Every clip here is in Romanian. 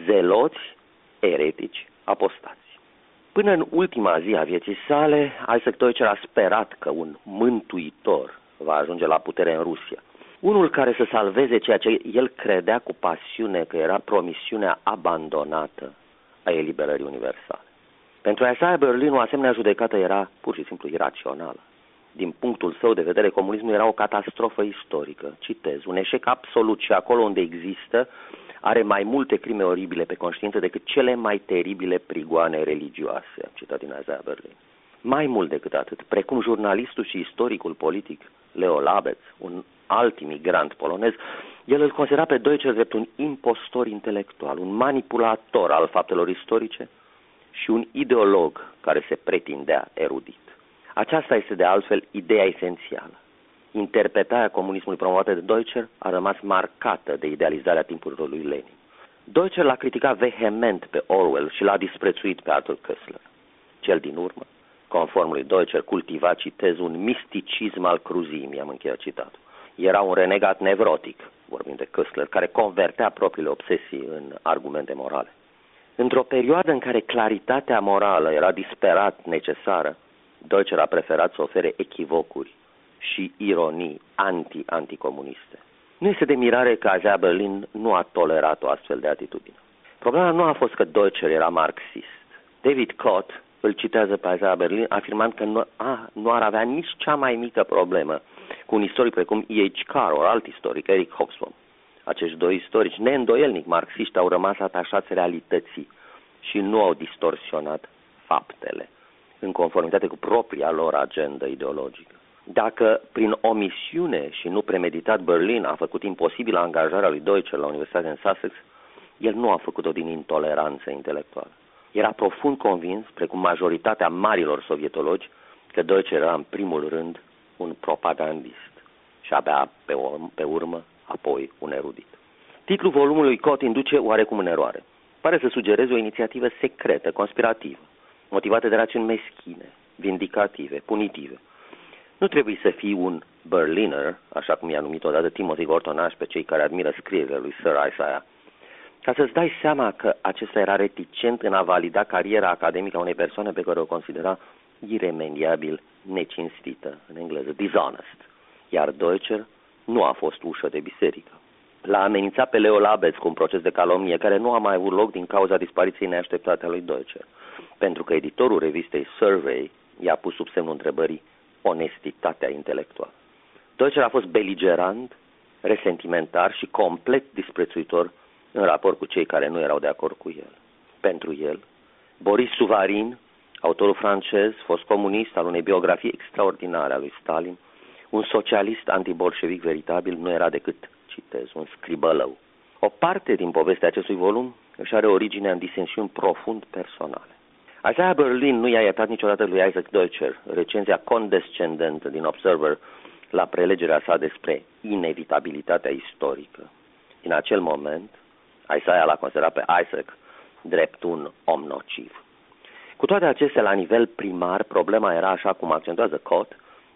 zeloți, eretici, apostați. Până în ultima zi a vieții sale, Isaac Deutscher a sperat că un mântuitor va ajunge la putere în Rusia. Unul care să salveze ceea ce el credea cu pasiune că era promisiunea abandonată a eliberării universale. Pentru Isaiah Berlin, o asemenea judecată era pur și simplu irațională. Din punctul său de vedere, comunismul era o catastrofă istorică. Citez, un eșec absolut și acolo unde există are mai multe crime oribile pe conștiință decât cele mai teribile prigoane religioase, am citat din Isaiah Berlin. Mai mult decât atât, precum jurnalistul și istoricul politic Leo Labec, un alt imigrant polonez, el îl considera pe Deutscher drept un impostor intelectual, un manipulator al faptelor istorice și un ideolog care se pretindea erudit. Aceasta este de altfel ideea esențială. Interpretarea comunismului promovată de Deutscher a rămas marcată de idealizarea timpurilor lui Lenin. Deutscher l-a criticat vehement pe Orwell și l-a disprețuit pe Arthur Koestler. Cel din urmă, conform lui Deutscher, cultiva, citez, un misticism al cruzimii, am încheiat citatul. Era un renegat nevrotic, vorbind de Koestler, care convertea propriile obsesii în argumente morale. Într-o perioadă în care claritatea morală era disperat necesară, Deutscher a preferat să ofere echivocuri și ironii anticomuniste. Nu este de mirare că Isaiah Berlin nu a tolerat o astfel de atitudine. Problema nu a fost că Deutscher era marxist. David Cott îl citează pe Isaiah Berlin afirmând că nu ar avea nici cea mai mică problemă cu un istoric precum E.H. Carr, or alt istoric, Eric Hobsbawm. Acești doi istorici neîndoielnic marxiști au rămas atașați realității și nu au distorsionat faptele în conformitate cu propria lor agendă ideologică. Dacă prin omisiune și nu premeditat Berlin a făcut imposibil angajarea lui Deutscher la Universitatea din Sussex, el nu a făcut-o din intoleranță intelectuală. Era profund convins, precum majoritatea marilor sovietologi, că Deutscher era în primul rând un propagandist și abia pe urmă apoi un erudit. Titlul volumului Cott induce oarecum în eroare. Pare să sugereze o inițiativă secretă, conspirativă, motivată de rațiuni meschine, vindicative, punitive. Nu trebuie să fii un Berliner, așa cum i-a numit odată Timothy Gortonaș pe cei care admiră scrierile lui Sir Isaiah, ca să-ți dai seama că acesta era reticent în a valida cariera academică a unei persoane pe care o considera iremediabil necinstită, în engleză, dishonest. Iar Deutscher nu a fost ușă de biserică. L-a amenințat pe Leo Labec cu un proces de calomnie care nu a mai avut loc din cauza dispariției neașteptate a lui Deutscher, pentru că editorul revistei Survey i-a pus sub semnul întrebării onestitatea intelectuală. Deutscher a fost beligerant, resentimentar și complet disprețuitor în raport cu cei care nu erau de acord cu el. Pentru el, Boris Suvarin, autorul francez, fost comunist al unei biografii extraordinare a lui Stalin, un socialist antibolșevic veritabil, nu era decât, citez, un scribălău. O parte din povestea acestui volum își are origine în disensiuni profund personale. Isaiah Berlin nu i-a iertat niciodată lui Isaac Deutscher recenzia condescendentă din Observer la prelegerea sa despre inevitabilitatea istorică. În acel moment, Isaiah l-a considerat pe Isaac drept un om nociv. Cu toate acestea, la nivel primar, problema era, așa cum accentuează Cott,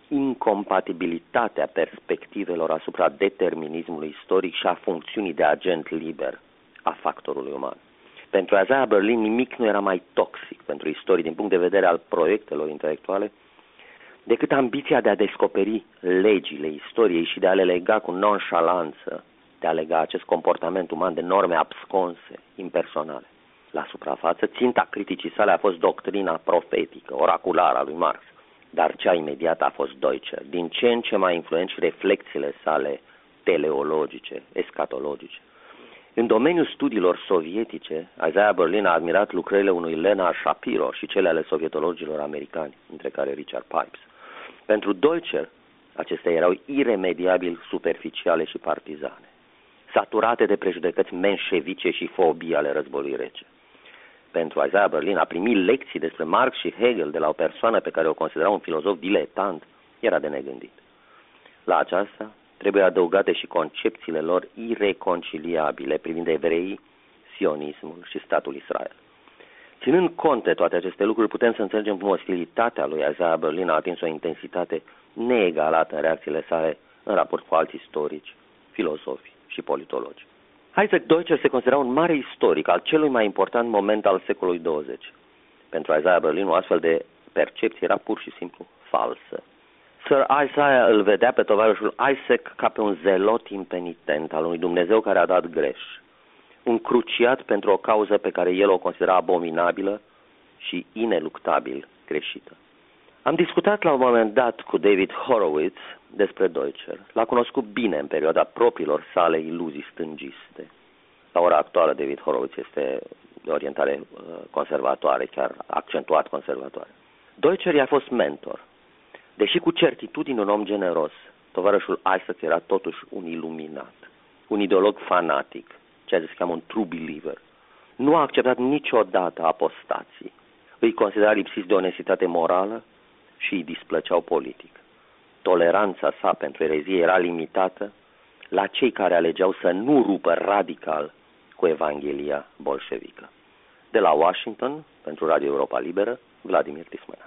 incompatibilitatea perspectivelor asupra determinismului istoric și a funcțiunii de agent liber a factorului uman. Pentru Isaiah Berlin nimic nu era mai toxic pentru istorie din punct de vedere al proiectelor intelectuale decât ambiția de a descoperi legile istoriei și de a le lega cu nonșalanță, de a lega acest comportament uman de norme absconse, impersonale. La suprafață, ținta criticii sale a fost doctrina profetică, oraculară a lui Marx, dar cea imediată a fost Deutscher, din ce în ce mai influent și reflexiile sale teleologice, escatologice. În domeniul studiilor sovietice, Isaiah Berlin a admirat lucrările unui Leonard Shapiro și cele ale sovietologilor americani, între care Richard Pipes. Pentru Deutscher, acestea erau iremediabil superficiale și partizane, saturate de prejudecăți menșevice și fobii ale războiului rece. Pentru Isaiah Berlin, a primi lecții despre Marx și Hegel de la o persoană pe care o considera un filozof diletant era de negândit. La aceasta trebuie adăugate și concepțiile lor ireconciliabile privind evreii, sionismul și statul Israel. Ținând cont de toate aceste lucruri, putem să înțelegem cum ostilitatea lui Isaiah Berlin a atins o intensitate neegalată în reacțiile sale în raport cu alți istorici, filozofi și politologi. Isaac Deutscher se considera un mare istoric al celui mai important moment al secolului 20. Pentru Isaiah Berlin, o astfel de percepție era pur și simplu falsă. Sir Isaiah îl vedea pe tovarășul Isaac ca pe un zelot impenitent al unui Dumnezeu care a dat greș, un cruciat pentru o cauză pe care el o considera abominabilă și ineluctabil greșită. Am discutat la un moment dat cu David Horowitz despre Deutscher. L-a cunoscut bine în perioada propriilor sale iluzii stângiste. La ora actuală, David Horowitz este de orientare conservatoare, chiar accentuat conservatoare. Deutscher i-a fost mentor. Deși cu certitudine un om generos, tovarășul Isaac era totuși un iluminat, un ideolog fanatic, ceea ce se cheamă un true believer. Nu a acceptat niciodată apostații. Îi considera lipsiți de onestitate morală și îi displăceau politic. Toleranța sa pentru erezie era limitată la cei care alegeau să nu rupă radical cu Evanghelia bolșevică. De la Washington, pentru Radio Europa Liberă, Vladimir Tismănescu.